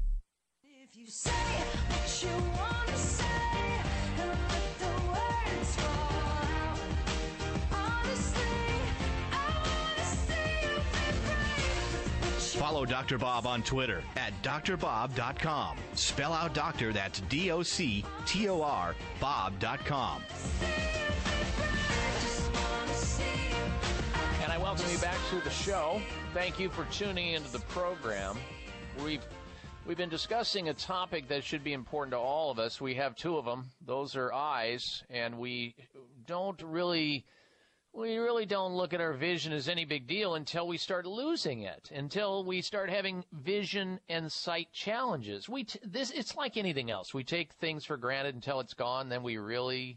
If you say what you want to say, and let the words fall out. Honestly, I want to see you be brave. Follow Doctor Bob on Twitter at D R bob dot com. Spell out doctor, that's D O C T O R, bob dot com. And I welcome you back to the show. Thank you for tuning into the program. We've We've been discussing a topic that should be important to all of us. We have two of them. Those are eyes, and we don't really, we really don't look at our vision as any big deal until we start losing it, until we start having vision and sight challenges. We t- this it's like anything else. We take things for granted until it's gone, then we really,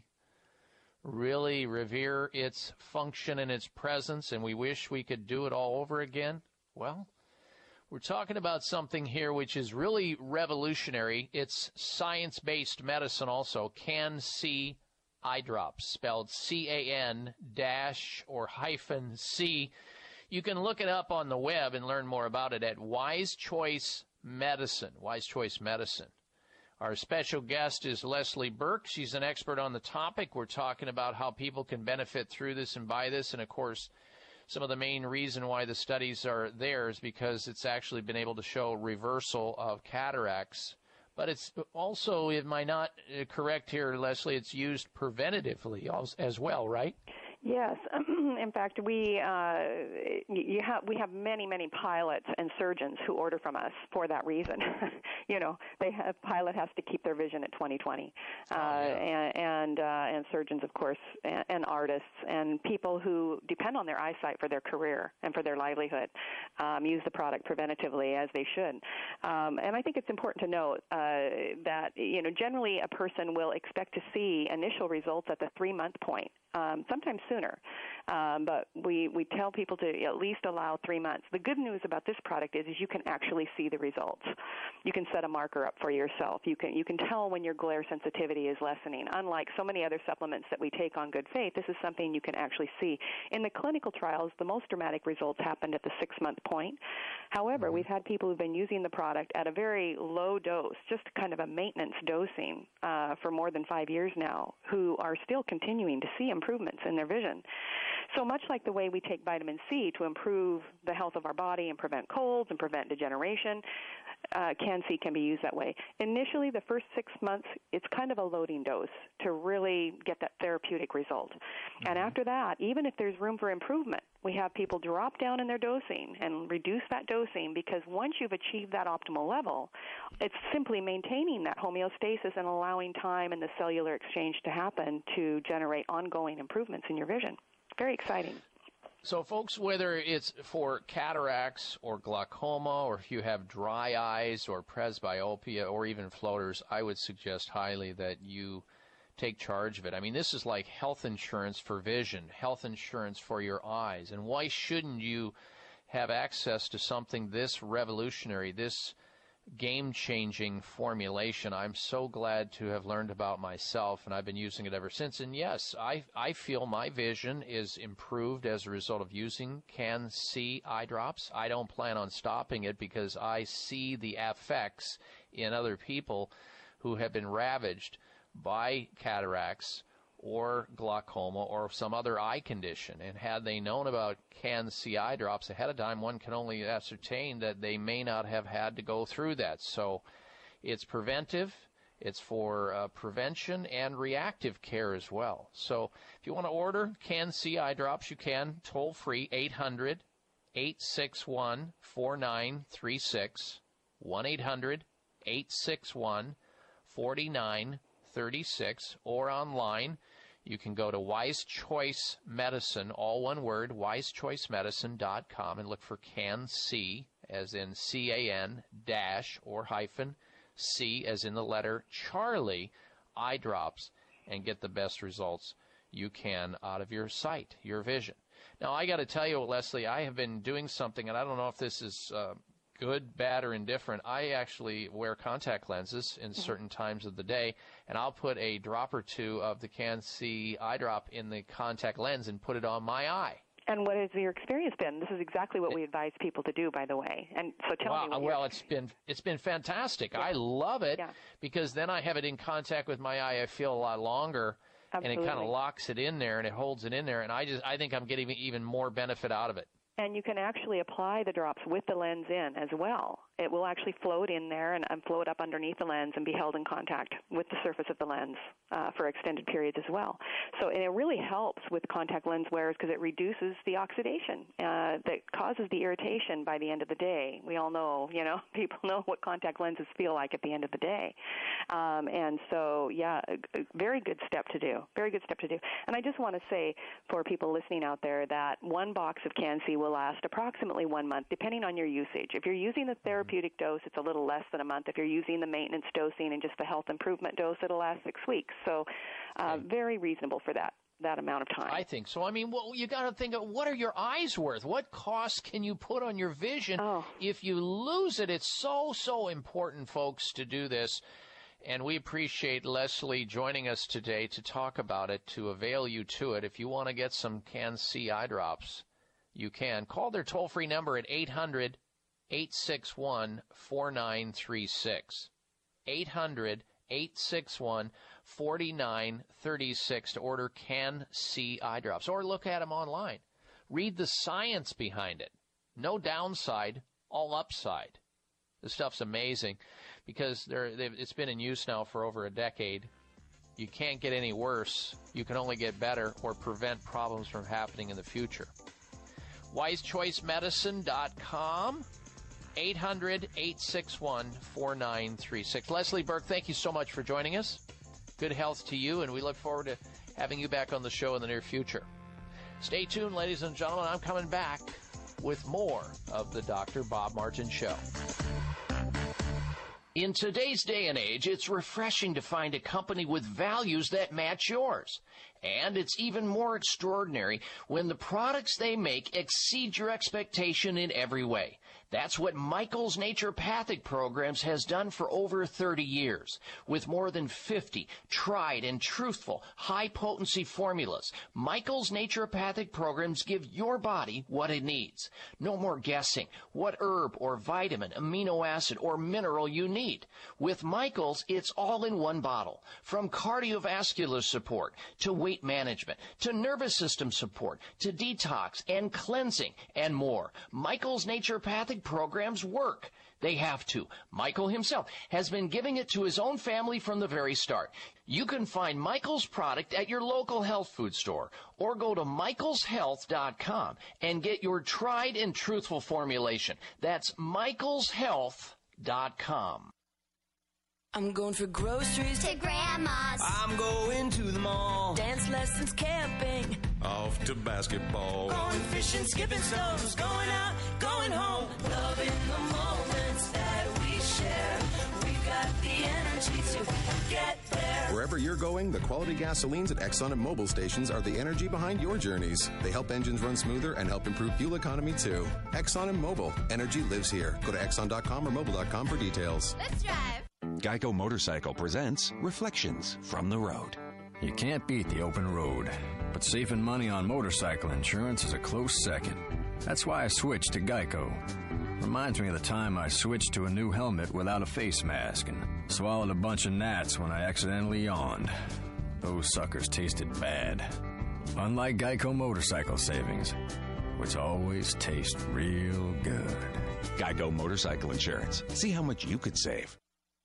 really revere its function and its presence, and we wish we could do it all over again. Well, we're talking about something here which is really revolutionary. It's science-based medicine also, Can-C eye drops, spelled C A N dash or hyphen C. You can look it up on the web and learn more about it at Wise Choice Medicine, Wise Choice Medicine. Our special guest is Leslie Burke. She's an expert on the topic. We're talking about how people can benefit through this and buy this, and of course, some of the main reason why the studies are there is because it's actually been able to show reversal of cataracts. But it's also, am I not correct here, Leslie, it's used preventatively as well, right? Yes. In fact, we uh, you have we have many many pilots and surgeons who order from us for that reason. you know, they have pilot has to keep their vision at twenty twenty, uh, oh, yeah. and and, uh, and surgeons, of course, and, and artists and people who depend on their eyesight for their career and for their livelihood um, use the product preventatively as they should. Um, and I think it's important to note uh, that you know generally a person will expect to see initial results at the three month point. Um, sometimes sooner, um, but we, we tell people to at least allow three months. The good news about this product is, is you can actually see the results. You can set a marker up for yourself. You can you can tell when your glare sensitivity is lessening. Unlike so many other supplements that we take on good faith, this is something you can actually see. In the clinical trials, the most dramatic results happened at the six-month point. However, we've had people who've been using the product at a very low dose, just kind of a maintenance dosing uh, for more than five years now, who are still continuing to see improvements in their vision. So much like the way we take vitamin C to improve the health of our body and prevent colds and prevent degeneration, uh, Can-C can be used that way. Initially, the first six months, it's kind of a loading dose to really get that therapeutic result. Mm-hmm. And after that, even if there's room for improvement, we have people drop down in their dosing and reduce that dosing, because once you've achieved that optimal level, it's simply maintaining that homeostasis and allowing time and the cellular exchange to happen to generate ongoing improvements in your vision. Very exciting. So, folks, whether it's for cataracts or glaucoma, or if you have dry eyes or presbyopia or even floaters, I would suggest highly that you take charge of it. I mean, this is like health insurance for vision, health insurance for your eyes. And why shouldn't you have access to something this revolutionary, this game-changing formulation? I'm so glad to have learned about myself, and I've been using it ever since. And yes, I I feel my vision is improved as a result of using Can-C eye drops. I don't plan on stopping it because I see the effects in other people who have been ravaged by cataracts or glaucoma or some other eye condition. And had they known about Can-C eye drops ahead of time, one can only ascertain that they may not have had to go through that. So it's preventive, it's for uh, prevention and reactive care as well. So if you want to order Can-C eye drops, you can, toll free, eight hundred, eight six one, four nine three six, one eight hundred, eight six one, four nine three six, or online. You can go to Wise Choice Medicine, all one word, wise choice medicine dot com, and look for Can-C, as in C A N dash or hyphen C, as in the letter Charlie, eye drops, and get the best results you can out of your sight, your vision. Now, I got to tell you, Leslie, I have been doing something, and I don't know if this is uh, good, bad, or indifferent. I actually wear contact lenses in certain times of the day, and I'll put a drop or two of the Can-C eye drop in the contact lens and put it on my eye. And what has your experience been? This is exactly what we advise people to do, by the way. And so tell well, me. What well, it's been it's been fantastic. Yeah. I love it yeah. because then I have it in contact with my eye. I feel a lot longer, Absolutely. And it kind of locks it in there and it holds it in there. And I just I think I'm getting even more benefit out of it. And you can actually apply the drops with the lens in as well. It will actually float in there and, and float up underneath the lens and be held in contact with the surface of the lens uh, for extended periods as well. So and it really helps with contact lens wearers because it reduces the oxidation uh, that causes the irritation by the end of the day. We all know, you know, people know what contact lenses feel like at the end of the day. Um, and so, yeah, a, a very good step to do, very good step to do. And I just want to say for people listening out there that one box of Can-C will last approximately one month, depending on your usage. If you're using the therapeutic dose, it's a little less than a month. If you're using the maintenance dosing and just the health improvement dose, it'll last six weeks. So uh, very reasonable for that that amount of time. I think so. I mean, well, you got to think of what are your eyes worth? What cost can you put on your vision oh. if you lose it? It's so, so important, folks, to do this. And we appreciate Leslie joining us today to talk about it, to avail you to it. If you want to get some Can-C eye drops, you can. Call their toll-free number at eight hundred, eight six one, four nine three six. eight hundred, eight six one, four nine three six to order Can-C eye drops. Or look at them online. Read the science behind it. No downside, all upside. This stuff's amazing because they're, it's been in use now for over a decade. You can't get any worse. You can only get better or prevent problems from happening in the future. wise choice medicine dot com, eight hundred, eight six one, four nine three six. Leslie Burke, thank you so much for joining us. Good health to you, and we look forward to having you back on the show in the near future. Stay tuned, ladies and gentlemen. I'm coming back with more of the Doctor Bob Martin Show. In today's day and age, it's refreshing to find a company with values that match yours. And it's even more extraordinary when the products they make exceed your expectation in every way. That's what Michael's Naturopathic Programs has done for over thirty years. With more than fifty tried and truthful high-potency formulas, Michael's Naturopathic Programs give your body what it needs. No more guessing what herb or vitamin, amino acid, or mineral you need. With Michael's, it's all in one bottle. From cardiovascular support to weight management to nervous system support to detox and cleansing and more. Michael's Naturopathic Programs work. They have to. Michael himself has been giving it to his own family from the very start. You can find Michael's product at your local health food store or go to michaels health dot com and get your tried and truthful formulation. That's michaels health dot com. I'm going for groceries to Grandma's. I'm going to the mall. Dance lessons, camping. Off to basketball. Going fishing, skipping stones. Going out, going home. Loving the moments that we share. We've got the energy to get there. Wherever you're going, the quality gasolines at Exxon and Mobil stations are the energy behind your journeys. They help engines run smoother and help improve fuel economy too. Exxon and Mobil. Energy lives here. Go to exxon dot com or mobil dot com for details. Let's drive. Geico Motorcycle presents Reflections from the Road. You can't beat the open road, but saving money on motorcycle insurance is a close second. That's why I switched to Geico. Reminds me of the time I switched to a new helmet without a face mask and swallowed a bunch of gnats when I accidentally yawned. Those suckers tasted bad. Unlike Geico Motorcycle Savings, which always taste real good. Geico Motorcycle Insurance. See how much you could save.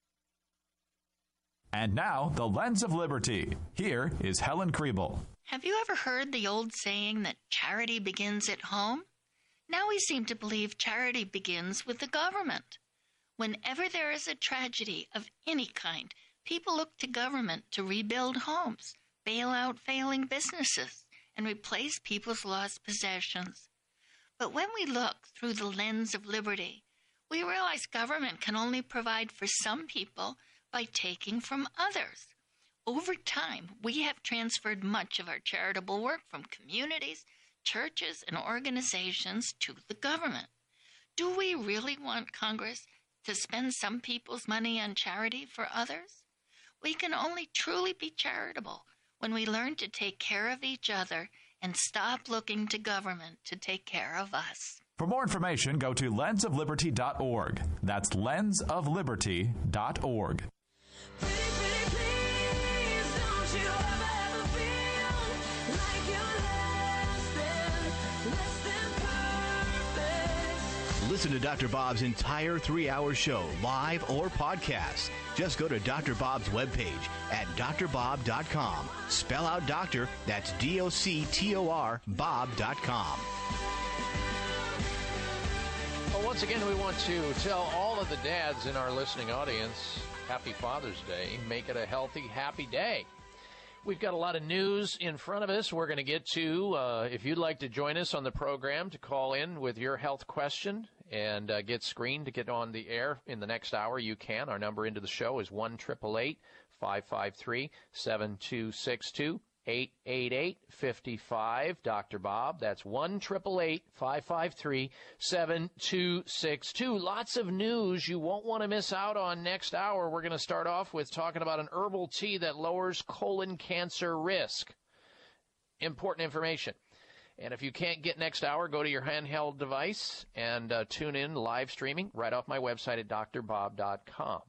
And now, the Lens of Liberty. Here is Helen Kriebel. Have you ever heard the old saying that charity begins at home? Now we seem to believe charity begins with the government. Whenever there is a tragedy of any kind, people look to government to rebuild homes, bail out failing businesses, and replace people's lost possessions. But when we look through the lens of liberty, we realize government can only provide for some people by taking from others. Over time, we have transferred much of our charitable work from communities, churches, and organizations to the government. Do we really want Congress to spend some people's money on charity for others? We can only truly be charitable when we learn to take care of each other and stop looking to government to take care of us. For more information, go to lens of liberty dot org. That's lens of liberty dot org. Listen to Doctor Bob's entire three-hour show, live or podcast. Just go to Doctor Bob's webpage at D R bob dot com. Spell out doctor, that's D O C T O R, bob dot com. Well, once again, we want to tell all of the dads in our listening audience, happy Father's Day. Make it a healthy, happy day. We've got a lot of news in front of us we're going to get to. Uh, if you'd like to join us on the program to call in with your health question and uh, get screened to get on the air in the next hour, you can. Our number into the show is one eight eight eight, five five three, seven two six two. eight eight eight, five five, Doctor Bob. That's one eight eight eight, five five three, seven two six two. Lots of news you won't want to miss out on next hour. We're going to start off with talking about an herbal tea that lowers colon cancer risk. Important information. And if you can't get next hour, go to your handheld device and uh, tune in live streaming right off my website at D R bob dot com.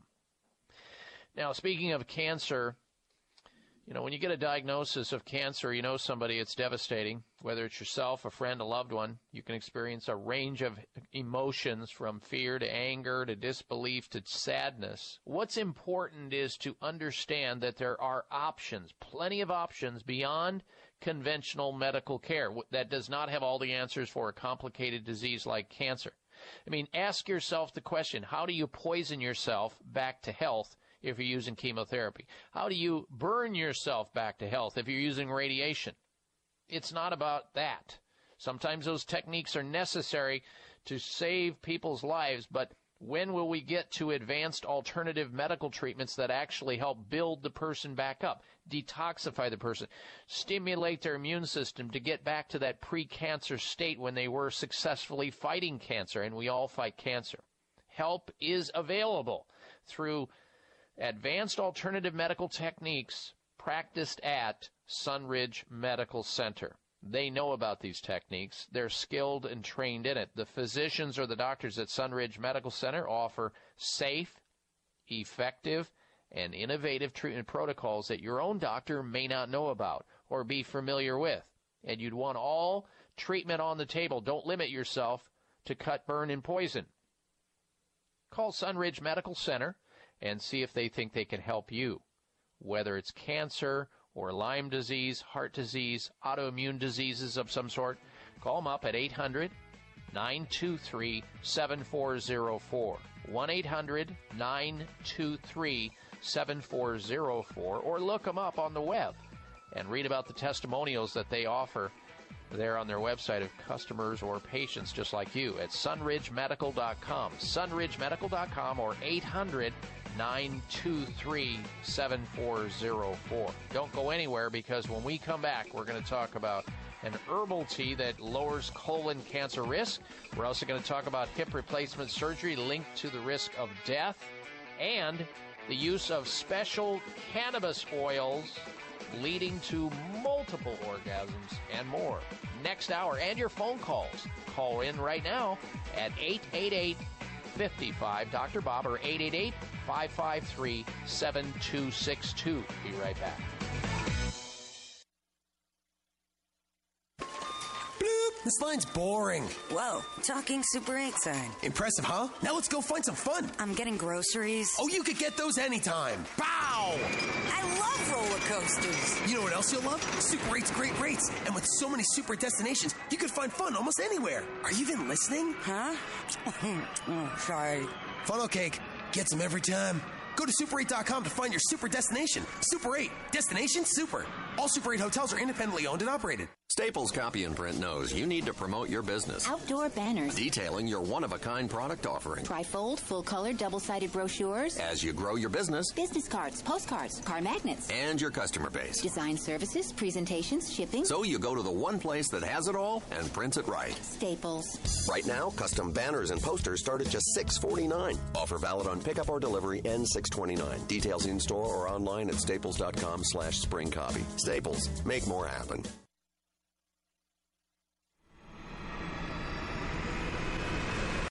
Now, speaking of cancer, you know, when you get a diagnosis of cancer, you know somebody, it's devastating. Whether it's yourself, a friend, a loved one, you can experience a range of emotions from fear to anger to disbelief to sadness. What's important is to understand that there are options, plenty of options beyond conventional medical care that does not have all the answers for a complicated disease like cancer. I mean, ask yourself the question, how do you poison yourself back to health if you're using chemotherapy? How do you burn yourself back to health if you're using radiation? It's not about that. Sometimes those techniques are necessary to save people's lives, but when will we get to advanced alternative medical treatments that actually help build the person back up, detoxify the person, stimulate their immune system to get back to that pre-cancer state when they were successfully fighting cancer, and we all fight cancer? Help is available through advanced alternative medical techniques practiced at Sunridge Medical Center. They know about these techniques. They're skilled and trained in it. The physicians or the doctors at Sunridge Medical Center offer safe, effective, and innovative treatment protocols that your own doctor may not know about or be familiar with. And you'd want all treatment on the table. Don't limit yourself to cut, burn, and poison. Call Sunridge Medical Center and see if they think they can help you, whether it's cancer or Lyme disease, heart disease, autoimmune diseases of some sort. Call them up at eight hundred, nine two three, seven four zero four, one eight hundred, nine two three, seven four zero four, or look them up on the web and read about the testimonials that they offer there on their website of customers or patients just like you at sunridge medical dot com, sunridge medical dot com, or eight hundred, nine two three, seven four zero four. Don't go anywhere, because when we come back, we're going to talk about an herbal tea that lowers colon cancer risk. We're also going to talk about hip replacement surgery linked to the risk of death, and the use of special cannabis oils leading to multiple orgasms and more. Next hour, and your phone calls. Call in right now at eight eight eight, five five, Doctor Bob, or eight eight eight, five five three, seven two six two. Be right back. This line's boring. Whoa, talking Super eight sign. Impressive, huh? Now let's go find some fun. I'm getting groceries. Oh, you could get those anytime. Bow! I love roller coasters. You know what else you'll love? Super eight's great rates. And with so many super destinations, you could find fun almost anywhere. Are you even listening? Huh? Oh, sorry. Funnel cake. Gets them every time. Go to super eight dot com to find your super destination. Super eight. Destination super. All Super eight hotels are independently owned and operated. Staples Copy and Print knows you need to promote your business. Outdoor banners. Detailing your one-of-a-kind product offering. Trifold, full-color, double-sided brochures. As you grow your business. Business cards, postcards, car magnets. And your customer base. Design services, presentations, shipping. So you go to the one place that has it all and prints it right. Staples. Right now, custom banners and posters start at just six forty-nine. Offer valid on pickup or delivery and six twenty-nine. Details in store or online at staples dot com slash spring copy. Staples. Make more happen.